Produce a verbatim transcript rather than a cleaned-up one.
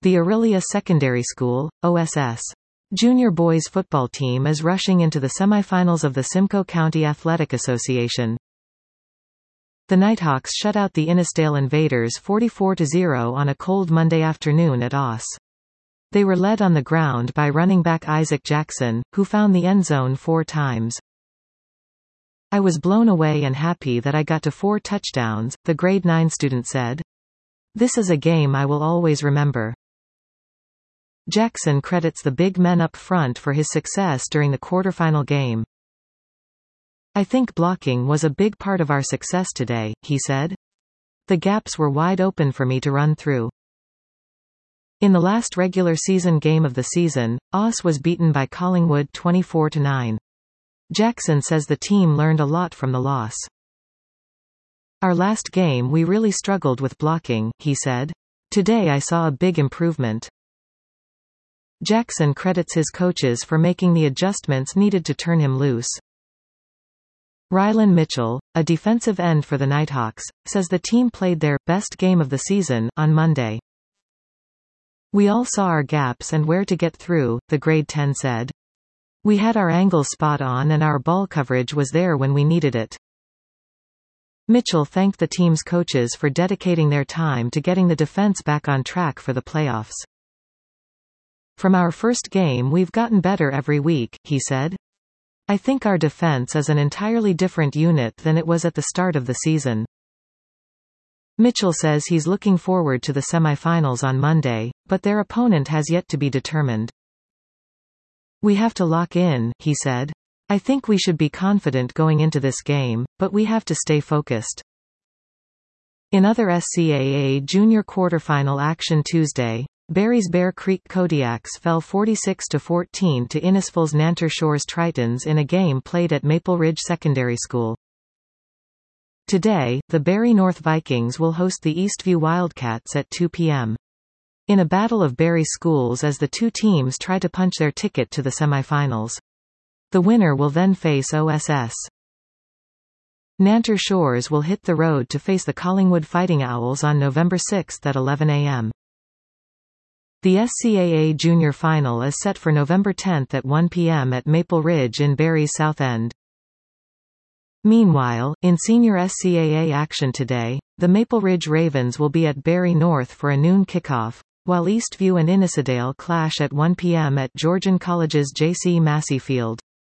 The Aurelia Secondary School, O S S, junior boys football team is rushing into the semifinals of the Simcoe County Athletic Association. The Nighthawks shut out the Innisdale Invaders forty-four to zero on a cold Monday afternoon at O S. They were led on the ground by running back Isaac Jackson, who found the end zone four times. "I was blown away and happy that I got to four touchdowns," the grade nine student said. "This is a game I will always remember." Jackson credits the big men up front for his success during the quarterfinal game. "I think blocking was a big part of our success today," he said. "The gaps were wide open for me to run through." In the last regular season game of the season, O S was beaten by Collingwood twenty-four to nine. Jackson says the team learned a lot from the loss. "Our last game we really struggled with blocking," he said. "Today I saw a big improvement." Jackson credits his coaches for making the adjustments needed to turn him loose. Rylan Mitchell, a defensive end for the Nighthawks, says the team played their best game of the season on Monday. "We all saw our gaps and where to get through," the grade ten said. "We had our angles spot on and our ball coverage was there when we needed it." Mitchell thanked the team's coaches for dedicating their time to getting the defense back on track for the playoffs. "From our first game we've gotten better every week," he said. "I think our defense is an entirely different unit than it was at the start of the season." Mitchell says he's looking forward to the semifinals on Monday, but their opponent has yet to be determined. "We have to lock in," he said. "I think we should be confident going into this game, but we have to stay focused." In other S C A A junior quarterfinal action Tuesday, Barry's Bear Creek Kodiaks fell forty-six to fourteen to Innisfil's Nanter Shores Tritons in a game played at Maple Ridge Secondary School. Today, the Barry North Vikings will host the Eastview Wildcats at two p m in a battle of Barry schools as the two teams try to punch their ticket to the semifinals. The winner will then face O S S. Nanter Shores will hit the road to face the Collingwood Fighting Owls on November sixth at eleven a m The S C A A Junior Final is set for November tenth at one p m at Maple Ridge in Barry's South End. Meanwhile, in senior S C A A action today, the Maple Ridge Ravens will be at Barry North for a noon kickoff, while Eastview and Innisdale clash at one p m at Georgian College's J C Massey Field.